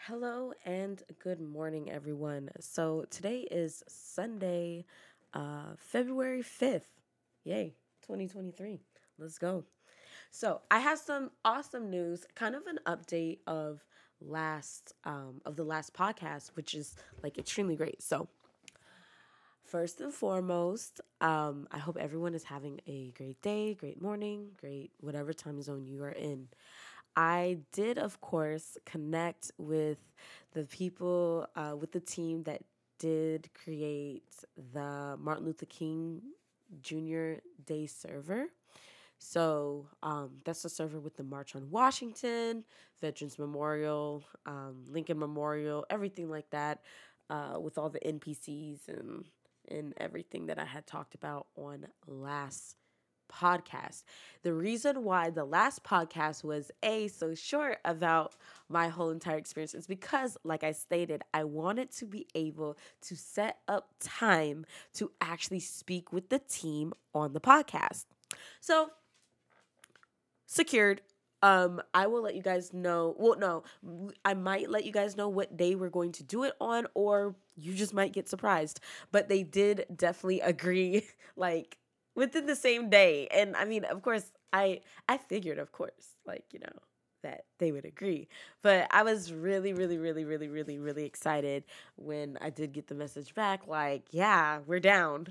Hello and good morning, everyone. So today is Sunday, February 5th. Yay, 2023. Let's go. So I have some awesome news, kind of an update of the last podcast, which is like extremely great. So first and foremost, I hope everyone is having a great day, great morning, great whatever time zone you are in. I did, of course, connect with the people, with the team that did create the Martin Luther King Jr. Day server. So that's the server with the March on Washington, Veterans Memorial, Lincoln Memorial, everything like that, with all the NPCs and everything that I had talked about on last podcast. The reason why the last podcast was so short about my whole entire experience is because, like I stated, I wanted to be able to set up time to actually speak with the team on the podcast. So secured. I will let you guys know. Well, no, I might let you guys know what day we're going to do it on, or you just might get surprised. But they did definitely agree, like within the same day. And I mean, of course, I figured, of course, like that they would agree. But I was really, really, really, really, really, really excited when I did get the message back. Like, yeah, we're down.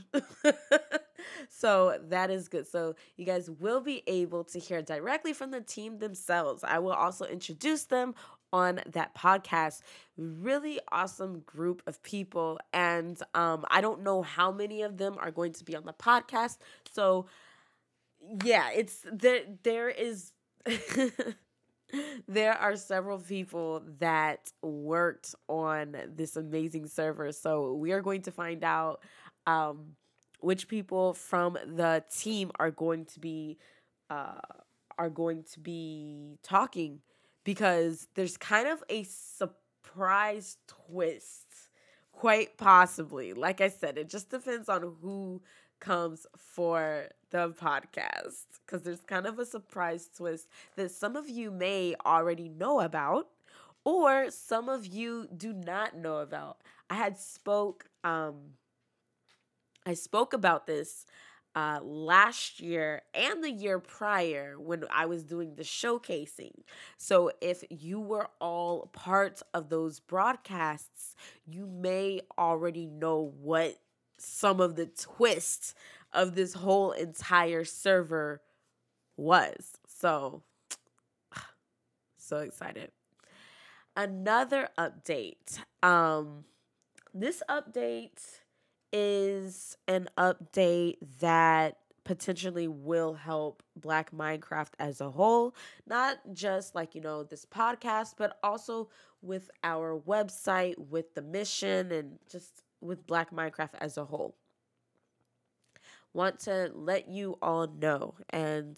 So that is good. So you guys will be able to hear directly from the team themselves. I will also introduce them on that podcast. Really awesome group of people. And I don't know how many of them are going to be on the podcast. So yeah, it's there is there are several people that worked on this amazing server. So we are going to find out um, which people from the team uh, are going to be talking, because there's kind of a surprise twist, quite possibly. Like I said, it just depends on who comes for the podcast, because there's kind of a surprise twist that some of you may already know about, or some of you do not know about. I spoke about this last year and the year prior when I was doing the showcasing. So if you were all part of those broadcasts, you may already know what some of the twists of this whole entire server was. So excited. Another update. This update is an update that potentially will help Black Minecraft as a whole, not just like, this podcast, but also with our website, with the mission, and just with Black Minecraft as a whole. Want to let you all know, and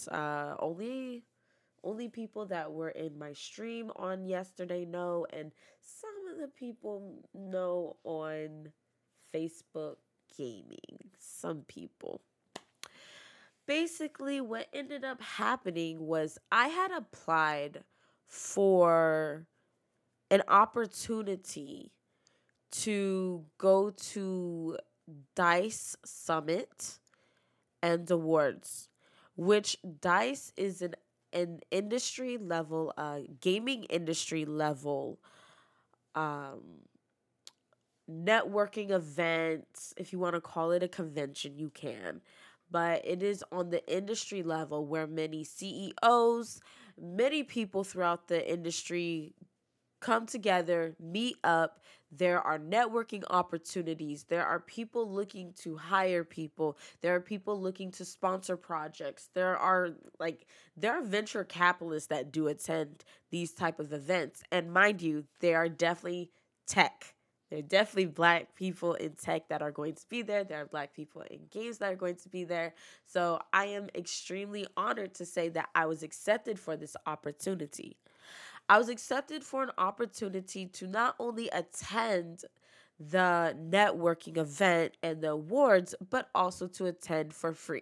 only people that were in my stream on yesterday know, and some of the people know on Facebook gaming. Some people. Basically, what ended up happening was I had applied for an opportunity to go to DICE Summit and Awards, which DICE is an industry level, gaming industry level um, networking event. If you want to call it a convention, you can. But it is on the industry level where many CEOs, many people throughout the industry come together, meet up. There are networking opportunities. There are people looking to hire people. There are people looking to sponsor projects. There are venture capitalists that do attend these type of events. And mind you, they are definitely tech. There are definitely Black people in tech that are going to be there. There are Black people in games that are going to be there. So I am extremely honored to say that I was accepted for this opportunity. I was accepted for an opportunity to not only attend the networking event and the awards, but also to attend for free.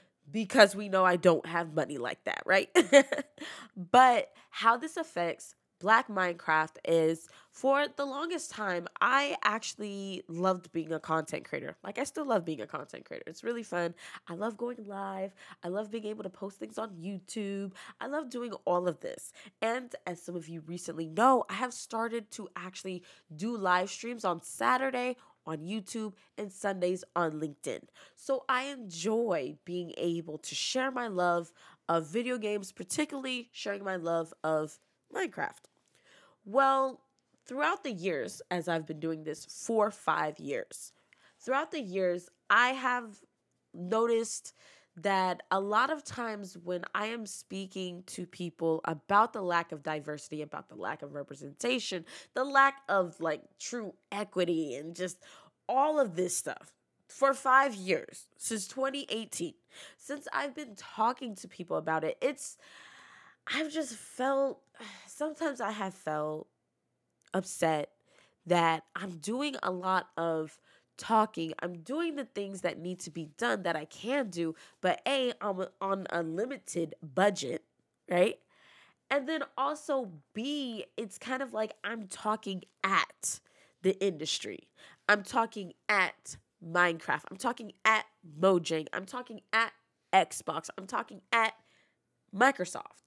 Because we know I don't have money like that, right? But how this affects Black Minecraft is, for the longest time, I actually loved being a content creator. Like, I still love being a content creator. It's really fun. I love going live. I love being able to post things on YouTube. I love doing all of this. And as some of you recently know, I have started to actually do live streams on Saturday on YouTube and Sundays on LinkedIn. So I enjoy being able to share my love of video games, particularly sharing my love of Minecraft. Well, throughout the years, as I've been doing this for 5 years, throughout the years, I have noticed that a lot of times when I am speaking to people about the lack of diversity, about the lack of representation, the lack of like true equity, and just all of this stuff for 5 years, since 2018, since I've been talking to people about it, I've just felt, sometimes I have felt upset that I'm doing a lot of talking. I'm doing the things that need to be done that I can do, but I'm on a limited budget, right? And then also B, it's kind of like I'm talking at the industry. I'm talking at Minecraft. I'm talking at Mojang. I'm talking at Xbox. I'm talking at Microsoft.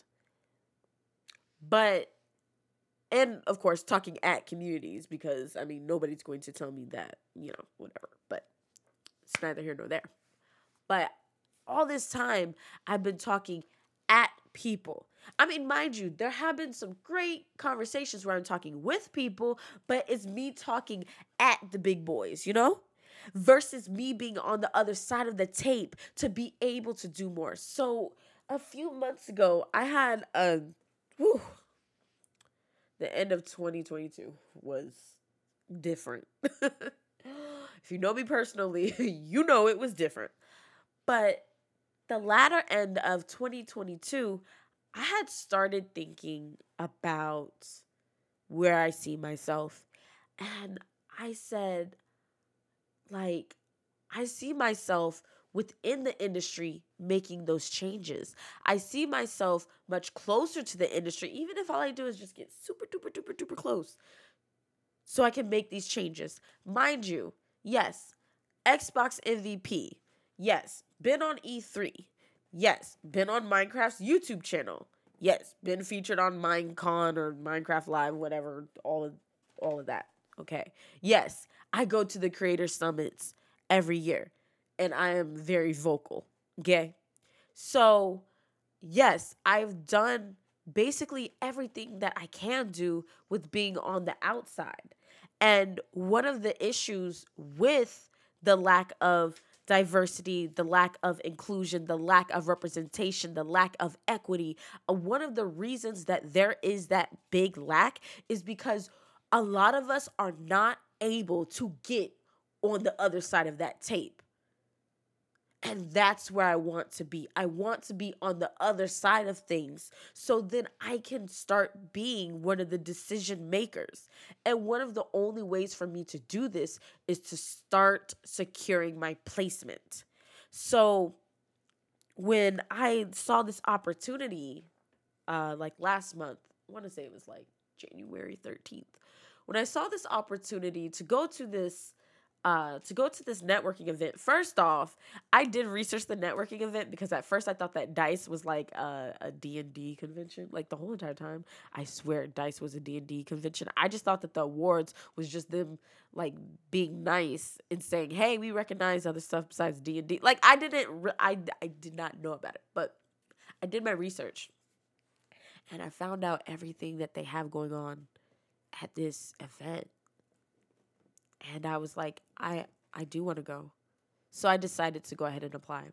But, and of course, talking at communities, because I mean, nobody's going to tell me that, whatever. But it's neither here nor there. But all this time, I've been talking at people. I mean, mind you, there have been some great conversations where I'm talking with people, but it's me talking at the big boys, versus me being on the other side of the tape to be able to do more. So a few months ago, I had the end of 2022 was different. If you know me personally, you know it was different. But the latter end of 2022, I had started thinking about where I see myself. And I said, like, I see myself within the industry making those changes. I see myself much closer to the industry, even if all I do is just get super duper duper duper close, so I can make these changes. Mind you, yes, Xbox MVP. Yes, been on E3. Yes, been on Minecraft's YouTube channel. Yes, been featured on Minecon or Minecraft Live, whatever, all of that. Okay. Yes, I go to the creator summits every year and I am very vocal. Okay. So, yes, I've done basically everything that I can do with being on the outside. And one of the issues with the lack of diversity, the lack of inclusion, the lack of representation, the lack of equity, one of the reasons that there is that big lack is because a lot of us are not able to get on the other side of that tape. And that's where I want to be. I want to be on the other side of things so then I can start being one of the decision makers. And one of the only ways for me to do this is to start securing my placement. So when I saw this opportunity, like last month, I want to say it was like January 13th, when I saw this opportunity to go to this networking event. First off, I did research the networking event because at first I thought that DICE was like a D&D convention. Like the whole entire time, I swear DICE was a D&D convention. I just thought that the awards was just them like being nice and saying, "Hey, we recognize other stuff besides D&D." Like I did not know about it, but I did my research and I found out everything that they have going on at this event. And I was like, I do want to go. So I decided to go ahead and apply.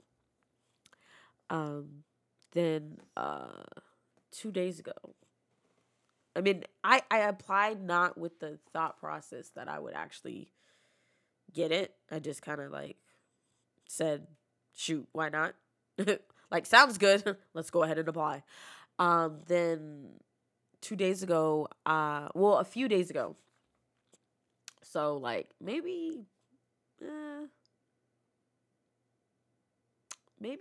Then 2 days ago, I mean, I applied not with the thought process that I would actually get it. I just kind of like said, shoot, why not? Like, sounds good. Let's go ahead and apply. Then 2 days ago, a few days ago, so like maybe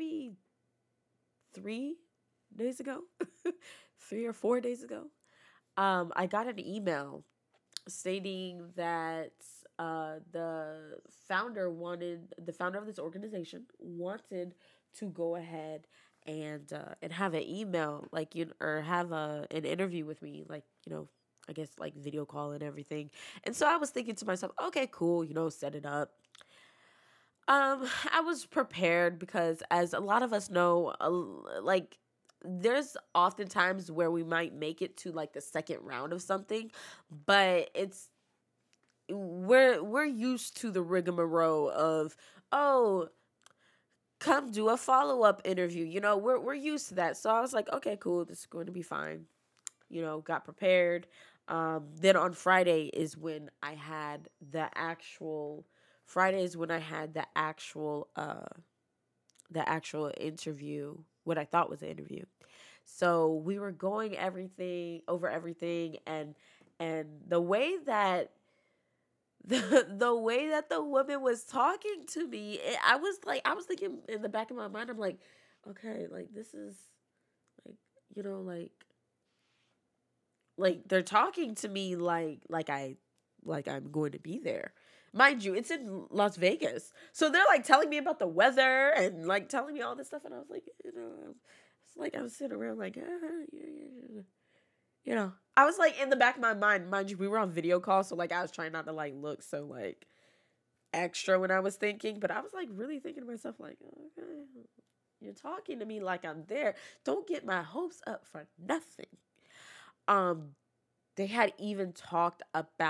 3 days ago, 3 or 4 days ago, I got an email stating that the founder of this organization wanted to go ahead and have an email, like, or have an interview with me, like, I guess like video call and everything. And so I was thinking to myself, okay, cool, set it up. I was prepared because, as a lot of us know, like, there's often times where we might make it to like the second round of something, but we're used to the rigmarole of, oh, come do a follow-up interview. We're used to that. So I was like, okay, cool, this is going to be fine. Got prepared. Then on Friday is when I had the actual interview, what I thought was an interview. So we were going over everything, and the way that the way that the woman was talking to me, I was thinking in the back of my mind, I'm like, okay, like, this is like, like they're talking to me like I'm going to be there. Mind you, it's in Las Vegas. So they're like telling me about the weather and like telling me all this stuff, and I was like, it's like I was sitting around like, I was like, in the back of my mind you, we were on video call, so like I was trying not to like look so like extra when I was thinking, but I was like really thinking to myself like, okay, you're talking to me like I'm there. Don't get my hopes up for nothing. They had even talked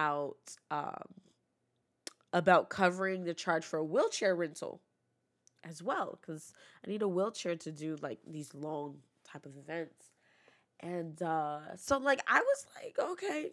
about covering the charge for a wheelchair rental as well, because I need a wheelchair to do like these long type of events. And so like I was like, okay,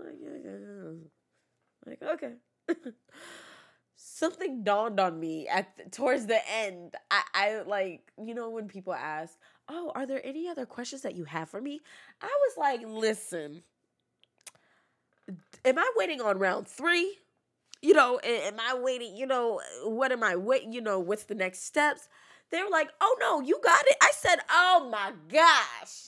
like okay. Something dawned on me towards the end. I like, when people ask, oh, are there any other questions that you have for me? I was like, listen, am I waiting on round 3? Am I waiting? What am I waiting? What's the next steps? They were like, oh no, you got it. I said, oh my gosh.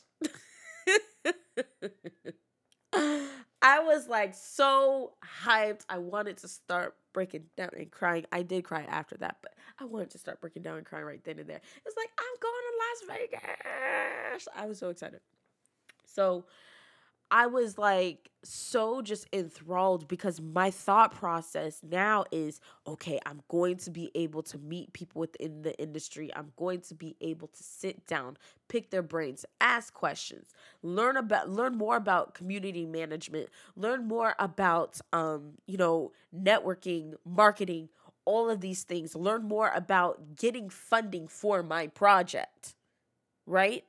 I was like so hyped. I wanted to start breaking down and crying. I did cry after that, but I wanted to start breaking down and crying right then and there. It's like, I'm going to Las Vegas. I was so excited. So I was like so just enthralled, because my thought process now is, okay, I'm going to be able to meet people within the industry. I'm going to be able to sit down, pick their brains, ask questions, learn more about community management, learn more about networking, marketing, all of these things, learn more about getting funding for my project, right?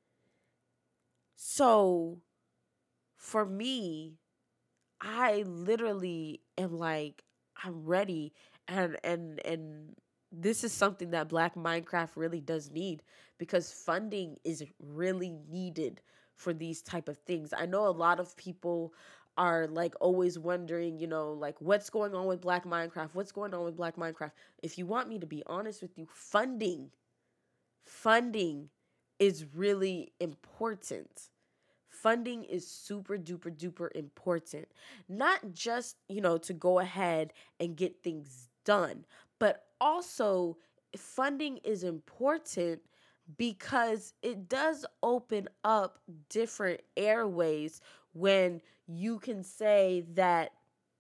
So for me, I literally am like, I'm ready, and this is something that Black Minecraft really does need, because funding is really needed for these type of things. I know a lot of people are like always wondering, like, what's going on with Black Minecraft? What's going on with Black Minecraft? If you want me to be honest with you, funding is really important. Funding is super duper duper important. Not just, to go ahead and get things done, but also funding is important because it does open up different airways when you can say that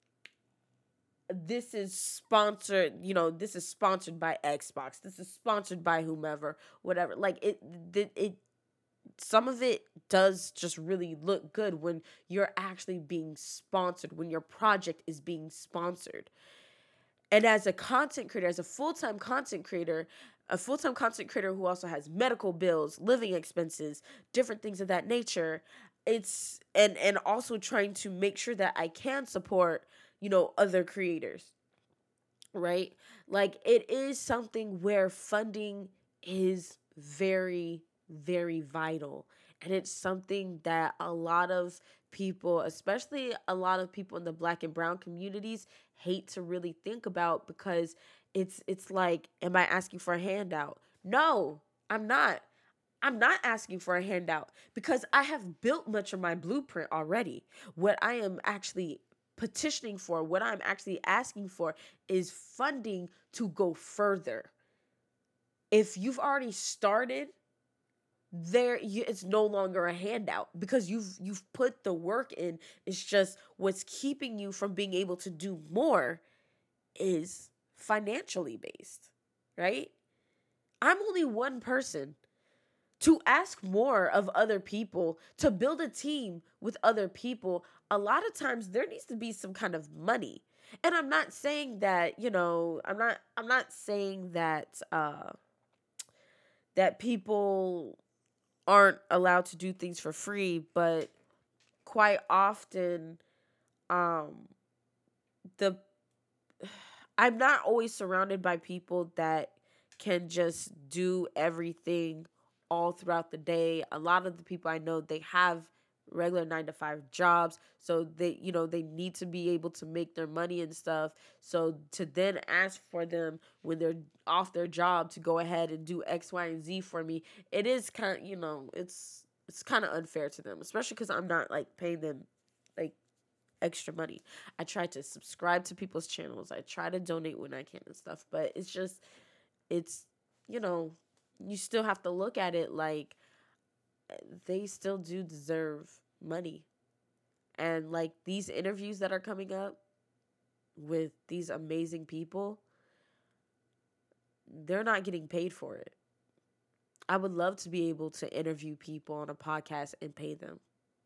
this is sponsored, this is sponsored by Xbox, this is sponsored by whomever, whatever. Like it some of it does just really look good when you're actually being sponsored, when your project is being sponsored. And as a content creator, as a full-time content creator who also has medical bills, living expenses, different things of that nature, it's and also trying to make sure that I can support, other creators, right? Like, it is something where funding is very, very vital. And it's something that a lot of people, especially a lot of people in the Black and brown communities, hate to really think about, because it's like, am I asking for a handout? No, I'm not. I'm not asking for a handout because I have built much of my blueprint already. What I am actually petitioning for, what I'm actually asking for is funding to go further. If you've already started, it's no longer a handout because you've put the work in. It's just what's keeping you from being able to do more is financially based, right? I'm only one person. To ask more of other people, to build a team with other people, a lot of times there needs to be some kind of money. And I'm not saying that, I'm not saying that that people aren't allowed to do things for free, but quite often um the I'm not always surrounded by people that can just do everything all throughout the day. A lot of the people I know, they have regular 9 to 5 jobs. So they need to be able to make their money and stuff. So to then ask for them when they're off their job to go ahead and do X, Y, and Z for me, it is kind of, it's kind of unfair to them, especially because I'm not like paying them like extra money. I try to subscribe to people's channels. I try to donate when I can and stuff, but it's you still have to look at it like they still do deserve money. And like these interviews that are coming up with these amazing people, they're not getting paid for it. I would love to be able to interview people on a podcast and pay them.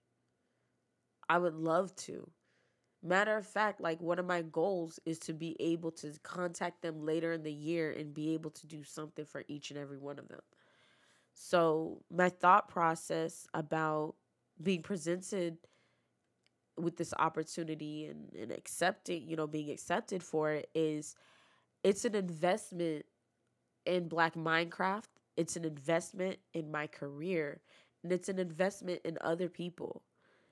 I would love to. Matter of fact, like one of my goals is to be able to contact them later in the year and be able to do something for each and every one of them. So my thought process about being presented with this opportunity and accepting, being accepted for it is it's an investment in Black Minecraft. It's an investment in my career, and it's an investment in other people.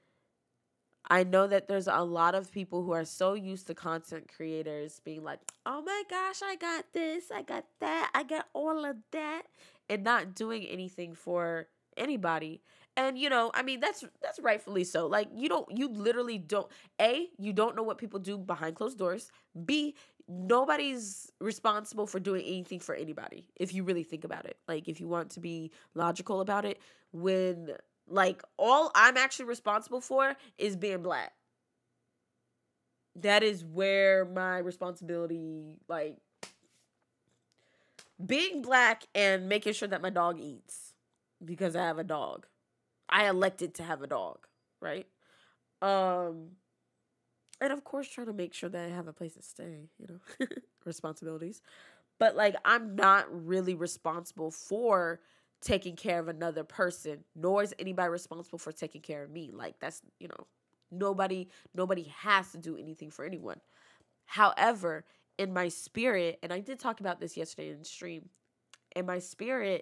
I know that there's a lot of people who are so used to content creators being like, oh my gosh, I got this, I got that, I got all of that, and not doing anything for anybody. And that's rightfully so. Like you literally don't, you don't know what people do behind closed doors. B, nobody's responsible for doing anything for anybody. If you really think about it, like if you want to be logical about it, when like all I'm actually responsible for is being Black. That is where my responsibility, like being Black and making sure that my dog eats because I have a dog. I elected to have a dog, right? And of course trying to make sure that I have a place to stay, responsibilities. But like I'm not really responsible for taking care of another person, nor is anybody responsible for taking care of me. Like that's, nobody has to do anything for anyone. However, in my spirit, and I did talk about this yesterday in the stream, in my spirit,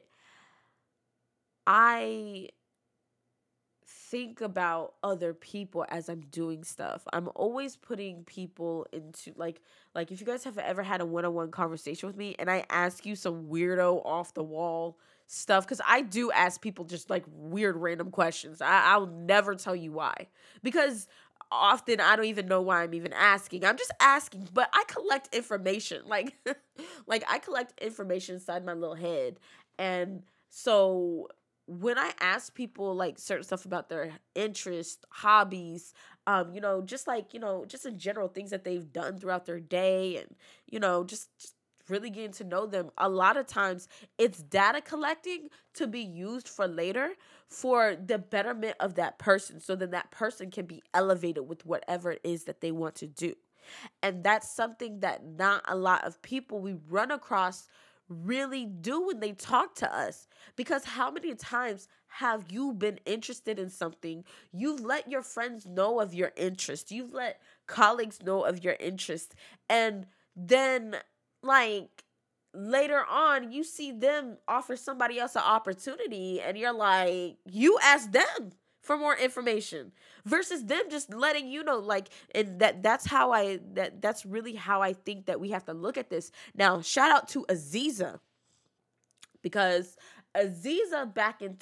I think about other people as I'm doing stuff. I'm always putting people into like if you guys have ever had a one-on-one conversation with me and I ask you some weirdo off the wall stuff, because I do ask people just like weird random questions. I'll never tell you why, because often I don't even know why I'm even asking. I'm just asking, but I collect information like like I collect information inside my little head. And so when I ask people like certain stuff about their interests, hobbies, just in general things that they've done throughout their day, and just really getting to know them, a lot of times it's data collecting to be used for later for the betterment of that person, so then that person can be elevated with whatever it is that they want to do. And that's something that not a lot of people we run across really do when they talk to us. Because how many times have you been interested in something? You've let your friends know of your interest. You've let colleagues know of your interest. And then, like, later on, you see them offer somebody else an opportunity, and you're like, you ask them for more information versus them just letting you know, like, and that's really how I think that we have to look at this. Now, shout out to Aziza, because Aziza back in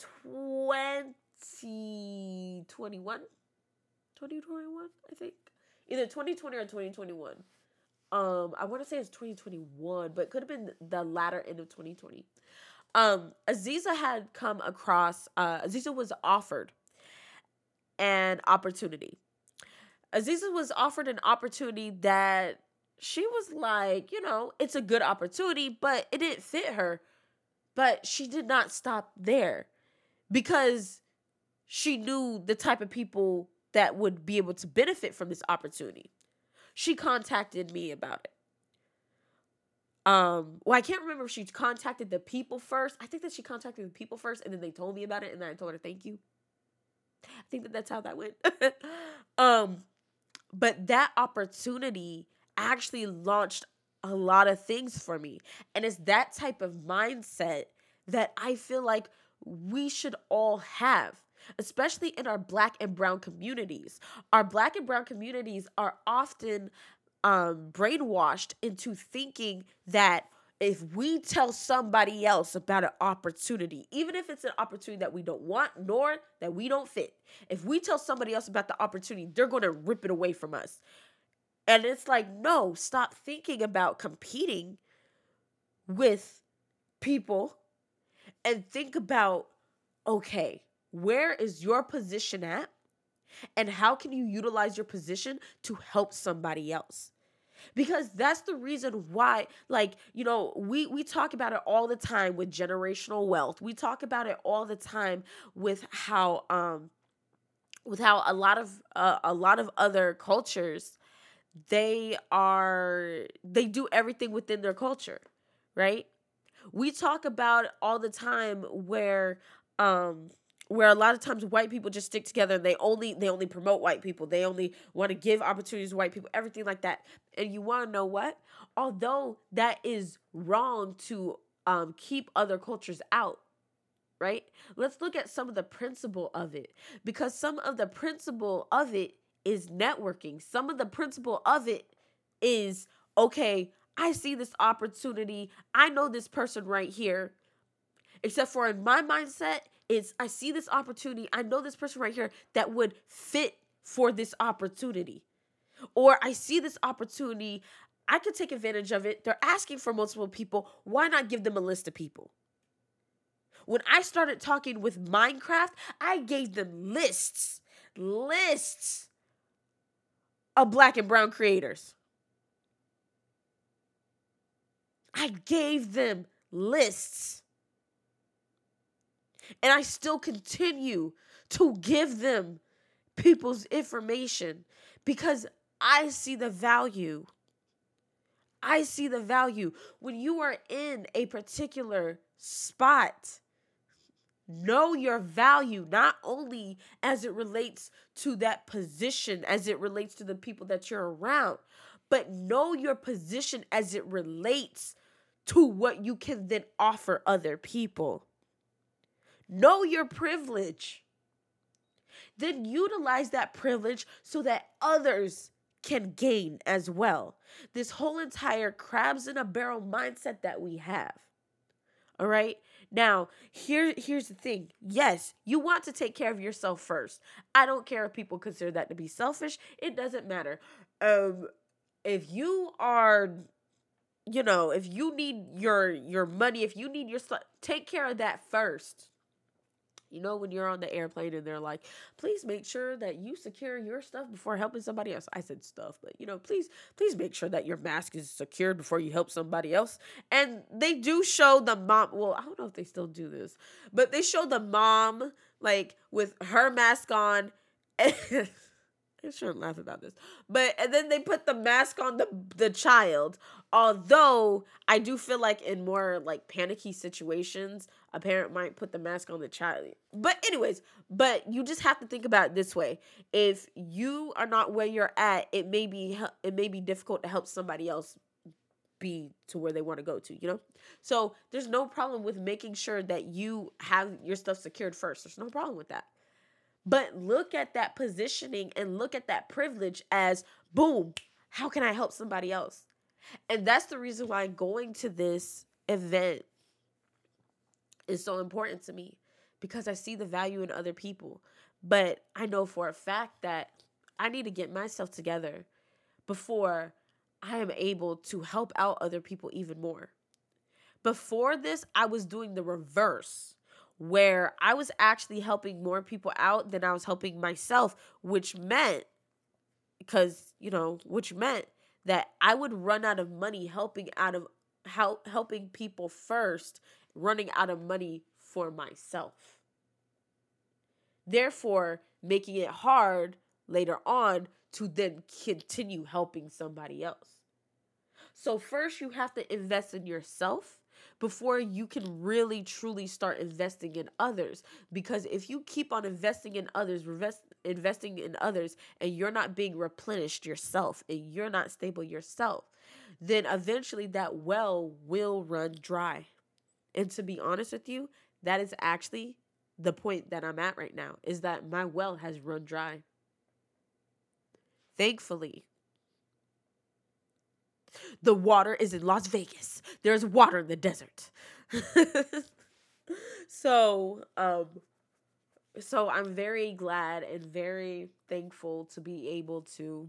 2021, I think. Either 2020 or 2021. I want to say it's 2021, but it could have been the latter end of 2020. Aziza had come across, Aziza was offered an opportunity. Aziza was offered an opportunity that she was like, it's a good opportunity, but it didn't fit her. But she did not stop there because she knew the type of people that would be able to benefit from this opportunity. She contacted me about it. Well, I can't remember if she contacted the people first. I think that she contacted the people first, and then they told me about it, and then I told her thank you. I think that that's how that went. But that opportunity actually launched a lot of things for me. And it's that type of mindset that I feel like we should all have, especially in our Black and brown communities. Our Black and brown communities are often brainwashed into thinking that if we tell somebody else about an opportunity, even if it's an opportunity that we don't want nor that we don't fit, if we tell somebody else about the opportunity, they're going to rip it away from us. And it's like, no, stop thinking about competing with people and think about, okay, where is your position at? And how can you utilize your position to help somebody else? Because that's the reason why, we talk about it all the time with generational wealth. We talk about it all the time with how a lot of other cultures, they do everything within their culture, right? We talk about it all the time where a lot of times white people just stick together and they only promote white people. They only want to give opportunities to white people, everything like that. And you want to know what? Although that is wrong to keep other cultures out, right? Let's look at some of the principle of it, because some of the principle of it is networking. Some of the principle of it is, okay, I see this opportunity. I know this person right here. Except for in my mindset, I see this opportunity. I know this person right here that would fit for this opportunity. Or I see this opportunity. I could take advantage of it. They're asking for multiple people. Why not give them a list of people? When I started talking with Minecraft, I gave them lists of Black and brown creators. I gave them lists. And I still continue to give them people's information because I see the value. I see the value. When you are in a particular spot, know your value, not only as it relates to that position, as it relates to the people that you're around, but know your position as it relates to what you can then offer other people. Know your privilege. Then utilize that privilege so that others can gain as well. This whole entire crabs in a barrel mindset that we have. All right? Now, here's the thing. Yes, you want to take care of yourself first. I don't care if people consider that to be selfish. It doesn't matter. If you are, if you need your money, if you need your stuff, take care of that first. When you're on the airplane and they're like, please make sure that you secure your stuff before helping somebody else. I said stuff, but please make sure that your mask is secured before you help somebody else. And they do show the mom. Well, I don't know if they still do this, but they show the mom with her mask on. I shouldn't laugh about this. And then they put the mask on the child. Although I do feel like in more panicky situations, a parent might put the mask on the child. But anyways, you just have to think about it this way. If you are not where you're at, it may be difficult to help somebody else be to where they want to go to, So there's no problem with making sure that you have your stuff secured first. There's no problem with that. But look at that positioning and look at that privilege as, boom, how can I help somebody else? And that's the reason why going to this event is so important to me because I see the value in other people. But I know for a fact that I need to get myself together before I am able to help out other people even more. Before this, I was doing the reverse, where I was actually helping more people out than I was helping myself, which meant, which meant that I would run out of money helping people first, running out of money for myself. Therefore, making it hard later on to then continue helping somebody else. So first you have to invest in yourself before you can really truly start investing in others. Because if you keep on investing in others, and you're not being replenished yourself and you're not stable yourself, then eventually that well will run dry. And to be honest with you, that is actually the point that I'm at right now, is that my well has run dry. Thankfully, the water is in Las Vegas. There's water in the desert. So I'm very glad and very thankful to be able to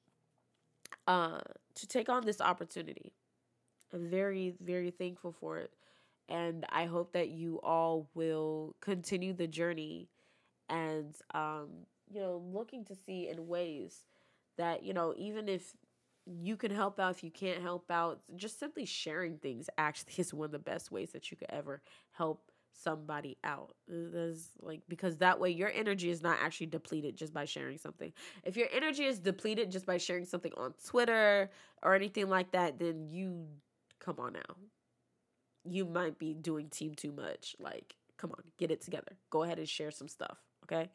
take on this opportunity. I'm very, very thankful for it. And I hope that you all will continue the journey and, looking to see in ways that, even if you can help out, if you can't help out, just simply sharing things actually is one of the best ways that you could ever help somebody out. Because that way your energy is not actually depleted just by sharing something. If your energy is depleted just by sharing something on Twitter or anything like that, then come on now. You might be doing team too much. Come on, get it together. Go ahead and share some stuff, okay?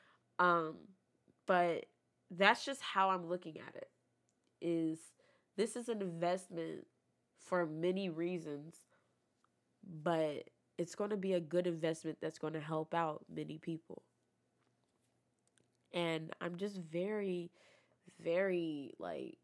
But that's just how I'm looking at it. This is an investment for many reasons, but it's going to be a good investment that's going to help out many people. And I'm just very, very,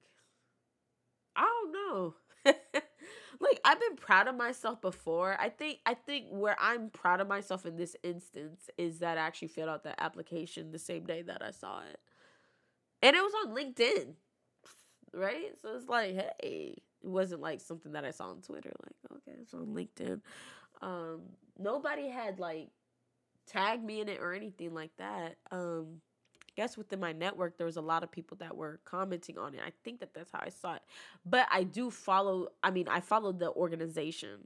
I don't know. I've been proud of myself before. I think where I'm proud of myself in this instance is that I actually filled out the application the same day that I saw it. And it was on LinkedIn. Right? So it's hey, it wasn't something that I saw on Twitter. Okay, it's on LinkedIn. Nobody had tagged me in it or anything like that. I guess within my network, there was a lot of people that were commenting on it. I think that's how I saw it. But I followed the organization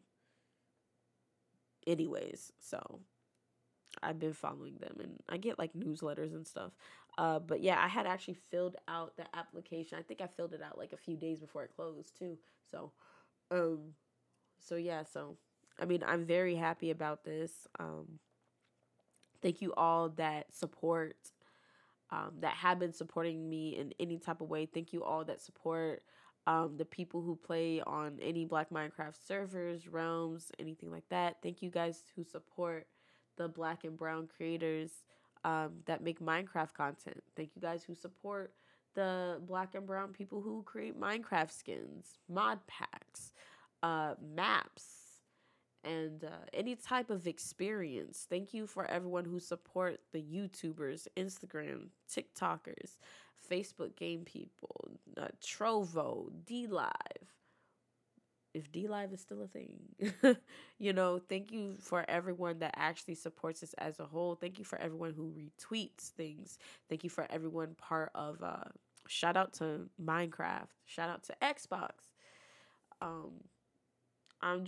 anyways. So I've been following them and I get newsletters and stuff. But yeah, I had actually filled out the application. I think I filled it out a few days before it closed too. So yeah, I'm very happy about this. Thank you all that support, that have been supporting me in any type of way. Thank you all that support the people who play on any Black Minecraft servers, realms, anything like that. Thank you guys who support the Black and brown creators that make Minecraft content. Thank you guys who support the Black and brown people who create Minecraft skins, mod packs, maps, and any type of experience. Thank you for everyone who support the YouTubers, Instagram, TikTokers, Facebook game people, Trovo, DLive. If DLive is still a thing, thank you for everyone that actually supports us as a whole. Thank you for everyone who retweets things. Thank you for everyone part of, shout out to Minecraft, shout out to Xbox. I'm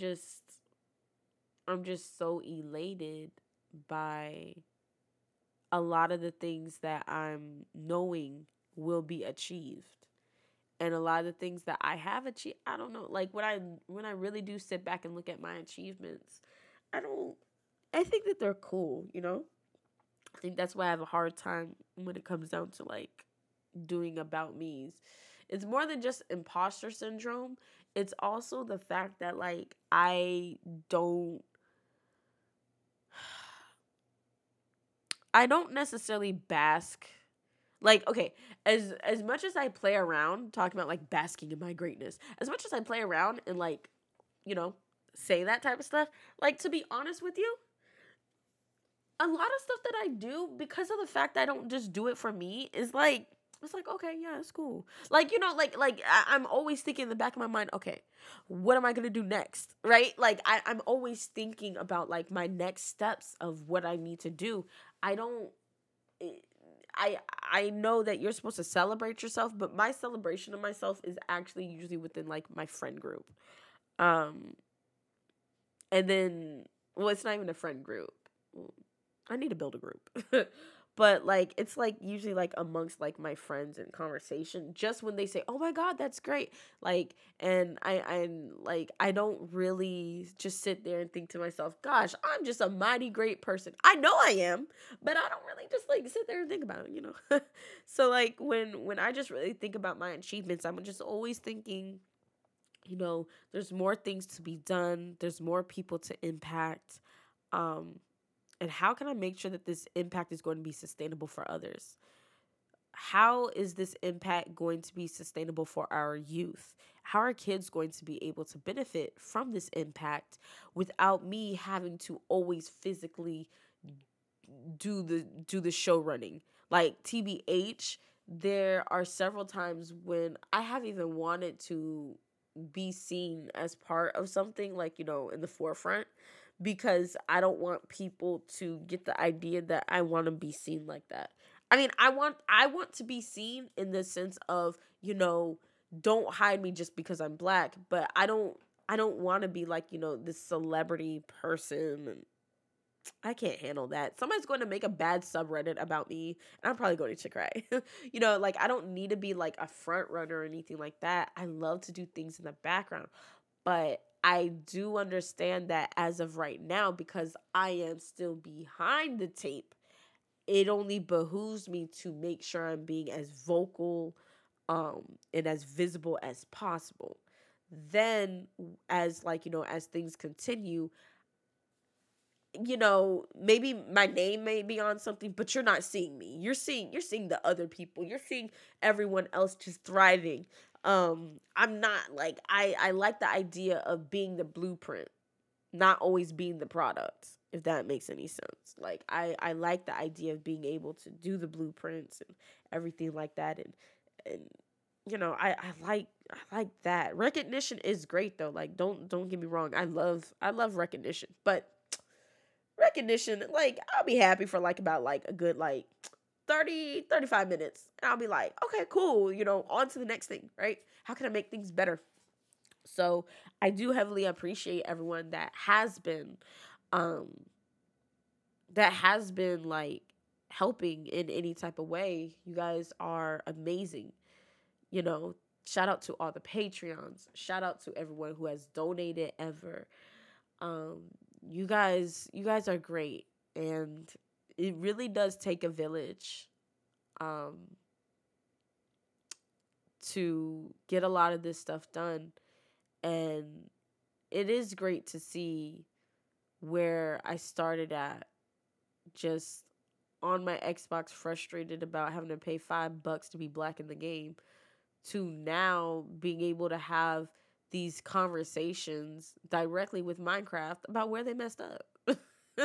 just so elated by a lot of the things that I'm knowing will be achieved. And a lot of the things that I have achieved, I don't know, when I really do sit back and look at my achievements, I think that they're cool, I think that's why I have a hard time when it comes down to doing about me's. It's more than just imposter syndrome. It's also the fact that I don't necessarily bask. Okay, as much as I play around talking about basking in my greatness, as much as I play around and say that type of stuff. Like, to be honest with you, a lot of stuff that I do, because of the fact that I don't just do it for me, is like, it's like, okay, yeah, it's cool. Like, I'm always thinking in the back of my mind, okay, what am I gonna do next? Right? Like, I'm always thinking about like my next steps of what I need to do. I don't I I know that you're supposed to celebrate yourself, but my celebration of myself is actually usually within like my friend group. Um and then, well, it's not even a friend group. I need to build a group. But like it's like usually like amongst like my friends in conversation, just when they say, "Oh my god, that's great." Like, and I'm like, I don't really just sit there and think to myself, "Gosh, I'm just a mighty great person." I know I am, but I don't really just like sit there and think about it. So like when I just really think about my achievements, I'm just always thinking, there's more things to be done, there's more people to impact. Um and how can I make sure that this impact is going to be sustainable for others? How is this impact going to be sustainable for our youth? How are kids going to be able to benefit from this impact without me having to always physically do the show running? Like, TBH, there are several times when I have even wanted to be seen as part of something, like, in the forefront, because I don't want people to get the idea that I want to be seen like that. I mean, I want to be seen in the sense of, don't hide me just because I'm black, but I don't want to be like, this celebrity person, and I can't handle that. Somebody's going to make a bad subreddit about me, and I'm probably going to cry. Like, I don't need to be like a front runner or anything like that. I love to do things in the background. But I do understand that as of right now, because I am still behind the tape, it only behooves me to make sure I'm being as vocal and as visible as possible. Then, as like, as things continue, maybe my name may be on something, but you're not seeing me. You're seeing the other people. You're seeing everyone else just thriving. I'm not like, I like the idea of being the blueprint, not always being the product, if that makes any sense. Like, I like the idea of being able to do the blueprints and everything like that, and I like that. Recognition is great though. Like, don't get me wrong. I love recognition, but recognition, like, I'll be happy for like about like a good like 30-35 minutes, and I'll be like, okay, cool, on to the next thing, right? How can I make things better? So I do heavily appreciate everyone um that has been like helping in any type of way. You guys are amazing. you know Shout out to all the Patreons, shout out to everyone who has donated ever. um you guys are great, and it really does take a village um to get a lot of this stuff done. And it is great to see where I started at, just on my Xbox, frustrated about having to pay $5 to be black in the game, to now being able to have these conversations directly with Minecraft about where they messed up.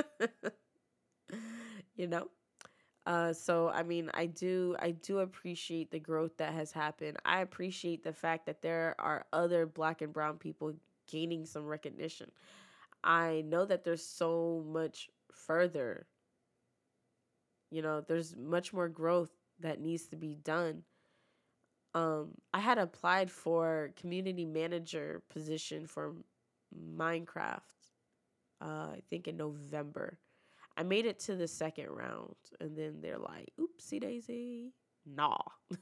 you know? So I mean, I do appreciate the growth that has happened. I appreciate the fact that there are other black and brown people gaining some recognition. I know that there's so much further. There's much more growth that needs to be done. I had applied for community manager position for Minecraft. I think in November. I made it to the second round, and then they're like, "Oopsie daisy, nah."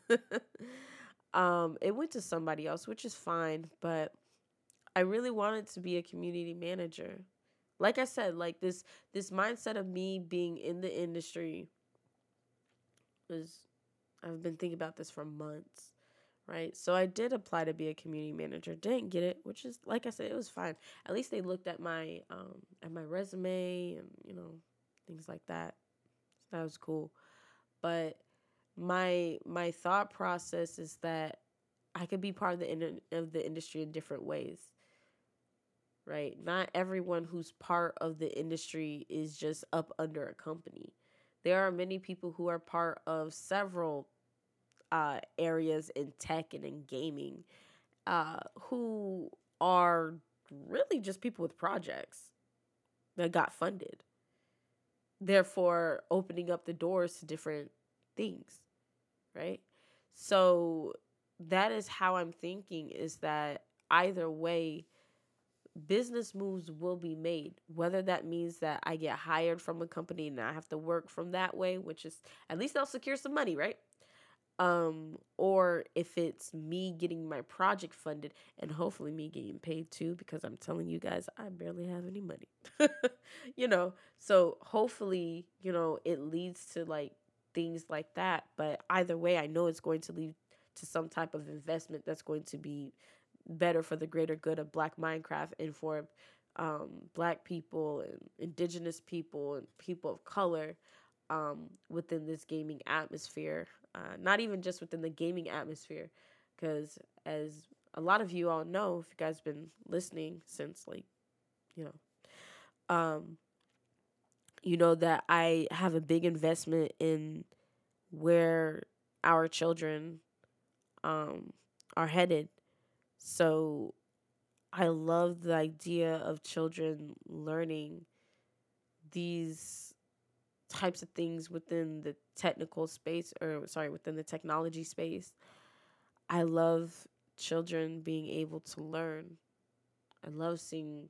It went to somebody else, which is fine, but I really wanted to be a community manager. Like I said, like this mindset of me being in the industry is, I've been thinking about this for months, right? So I did apply to be a community manager. Didn't get it, which is, like I said, it was fine. At least they looked at my resume and things like that. So that was cool. But my thought process is that I could be part of the industry in different ways. right? Not everyone who's part of the industry is just up under a company. There are many people who are part of several areas in tech and in gaming who are really just people with projects that got funded, therefore opening up the doors to different things, right? So that is how I'm thinking, is that either way, business moves will be made, whether that means that I get hired from a company and I have to work from that way, which is at least I'll secure some money, right? Or if it's me getting my project funded and hopefully me getting paid too, because I'm telling you guys, I barely have any money. So hopefully, it leads to like things like that. But either way, I know it's going to lead to some type of investment that's going to be better for the greater good of Black Minecraft and for Black people and Indigenous people and people of color within this gaming atmosphere. Not even just within the gaming atmosphere, because as a lot of you all know, if you guys been listening since like, you know, you know that I have a big investment in where our children are headed. So I love the idea of children learning these types of things within the technical space, or sorry, within the technology space. I love children being able to learn. I love seeing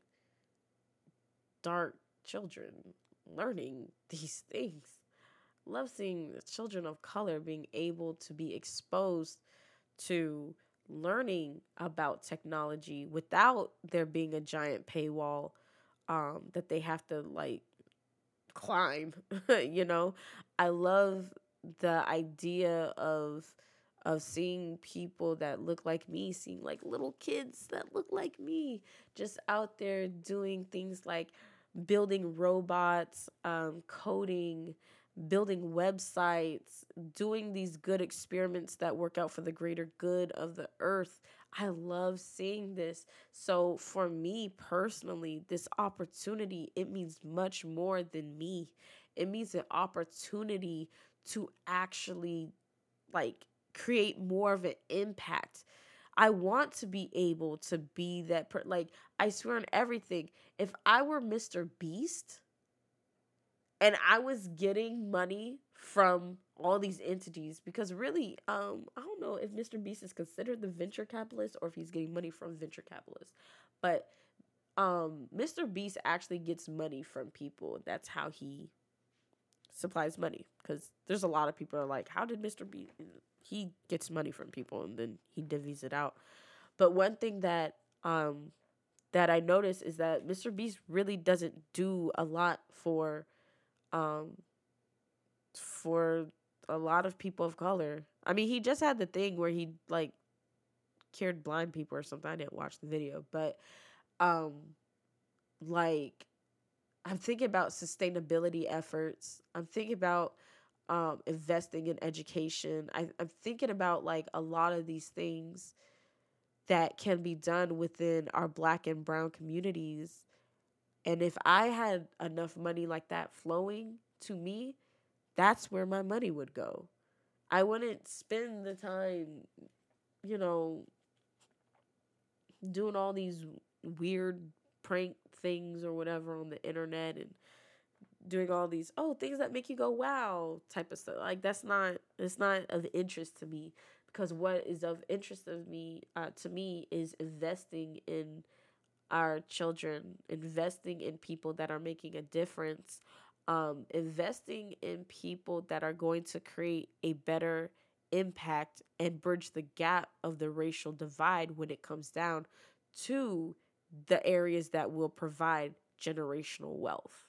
dark children learning these things. I love seeing the children of color being able to be exposed to learning about technology without there being a giant paywall that they have to like climb. you know I love the idea of seeing people that look like me, seeing like little kids that look like me just out there doing things like building robots, coding, building websites, doing these good experiments that work out for the greater good of the earth. I love seeing this. So for me personally, this opportunity, it means much more than me. It means an opportunity to actually like create more of an impact. I want to be able to be that like I swear on everything. If I were Mr. Beast and I was getting money from all these entities, because really I don't know if Mr. Beast is considered the venture capitalist or if he's getting money from venture capitalists. But Mr. Beast actually gets money from people. That's how he supplies money, because there's a lot of people are like, how did Mr. Beast, he gets money from people and then he divvies it out. But one thing that I noticed is that Mr. Beast really doesn't do a lot um for a lot of people of color. I mean, he just had the thing where he like cured blind people or something. I didn't watch the video, but um like I'm thinking about sustainability efforts. I'm thinking about investing in education. I'm thinking about like a lot of these things that can be done within our Black and brown communities. And if I had enough money like that flowing to me, that's where my money would go. I wouldn't spend the time, you know, doing all these weird prank things or whatever on the internet and doing all these things that make you go wow type of stuff. Like it's not of interest to me, because what is of interest of me to me is investing in our children, investing in people that are making a difference, investing in people that are going to create a better impact and bridge the gap of the racial divide when it comes down to the areas that will provide generational wealth.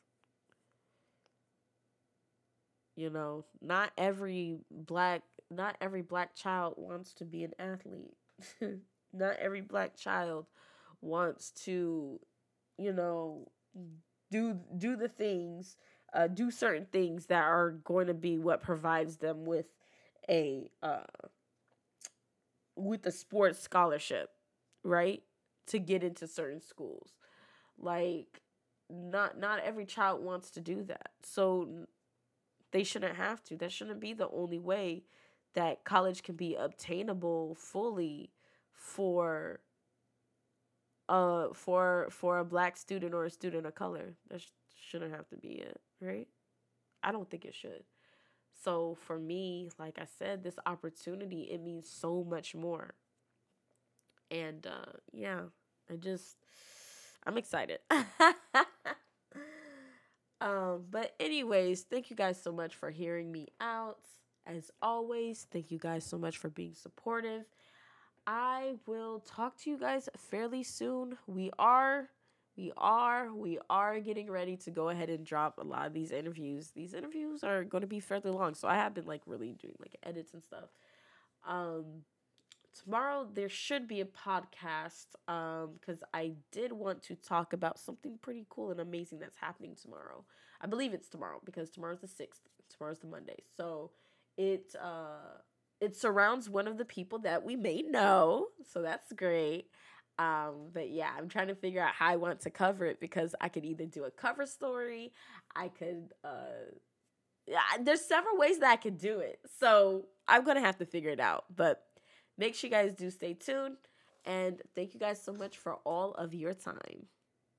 Not every black child wants to be an athlete. Not every black child wants to, you know, do the things, do certain things that are going to be what provides them a with a sports scholarship, right? To get into certain schools. Like, not every child wants to do that. So they shouldn't have to. That shouldn't be the only way that college can be obtainable fully for for a black student or a student of color. That shouldn't have to be it, right? I don't think it should. So for me, like I said, this opportunity, it means so much more. And yeah, I'm excited. But anyways, thank you guys so much for hearing me out. As always, thank you guys so much for being supportive. I will talk to you guys fairly soon. We are getting ready to go ahead and drop a lot of these interviews. These interviews are going to be fairly long, so I have been like really doing like edits and stuff. Tomorrow there should be a podcast because I did want to talk about something pretty cool and amazing that's happening tomorrow. I believe it's tomorrow because tomorrow's the 6th. Tomorrow's the Monday. So it surrounds one of the people that we may know. So that's great. But yeah, I'm trying to figure out how I want to cover it because I could either do a cover story, I could yeah, there's several ways that I could do it. So I'm gonna have to figure it out. But make sure you guys do stay tuned. And thank you guys so much for all of your time.